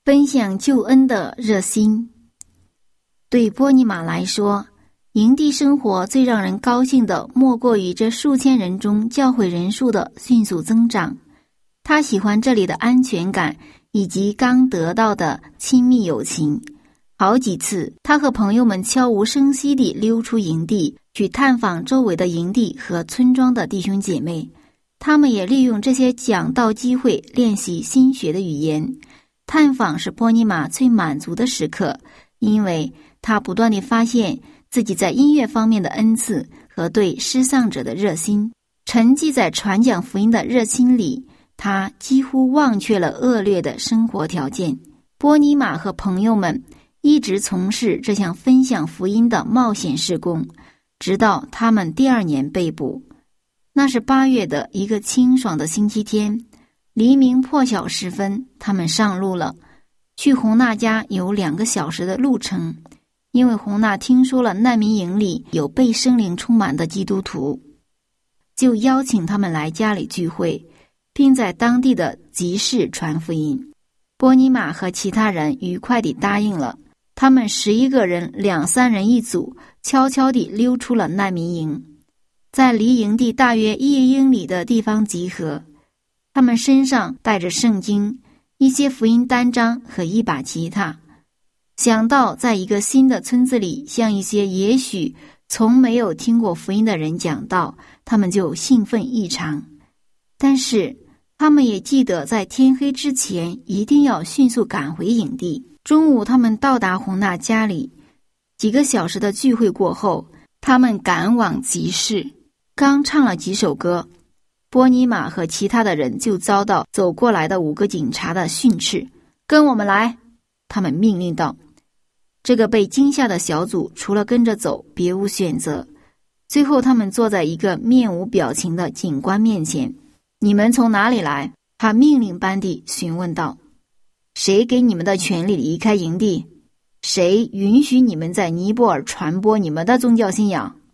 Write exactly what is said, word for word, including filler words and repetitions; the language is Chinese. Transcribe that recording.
分享救恩的热心。对波尼玛来说，营地生活最让人高兴的莫过于这数千人中教会人数的迅速增长。他喜欢这里的安全感以及刚得到的亲密友情。好几次他和朋友们悄无声息地溜出营地，去探访周围的营地和村庄的弟兄姐妹。他们也利用这些讲道机会练习新学的语言。探访是波尼玛最满足的时刻，因为他不断地发现自己在音乐方面的恩赐和对失丧者的热心。沉寂在传讲福音的热心里，他几乎忘却了恶劣的生活条件。波尼玛和朋友们一直从事这项分享福音的冒险事工，直到他们第二年被捕。那是八月的一个清爽的星期天，黎明破晓时分，他们上路了。去洪娜家有两个小时的路程，因为洪娜听说了难民营里有被圣灵充满的基督徒，就邀请他们来家里聚会，并在当地的集市传福音。波尼玛和其他人愉快地答应了。他们十一个人两三人一组，悄悄地溜出了难民营，在离营地大约一英里的地方集合。他们身上带着圣经、一些福音单张和一把吉他。想到在一个新的村子里向一些也许从没有听过福音的人讲道，他们就兴奋异常。但是他们也记得在天黑之前一定要迅速赶回营地。中午他们到达洪娜家里，几个小时的聚会过后，他们赶往集市。刚唱了几首歌，波尼玛和其他的人就遭到走过来的五个警察的训斥。跟我们来，他们命令道。这个被惊吓的小组除了跟着走别无选择。最后他们坐在一个面无表情的警官面前。你们从哪里来？他命令般地询问道。谁给你们的权利离开营地？谁允许你们在尼泊尔传播你们的宗教信仰？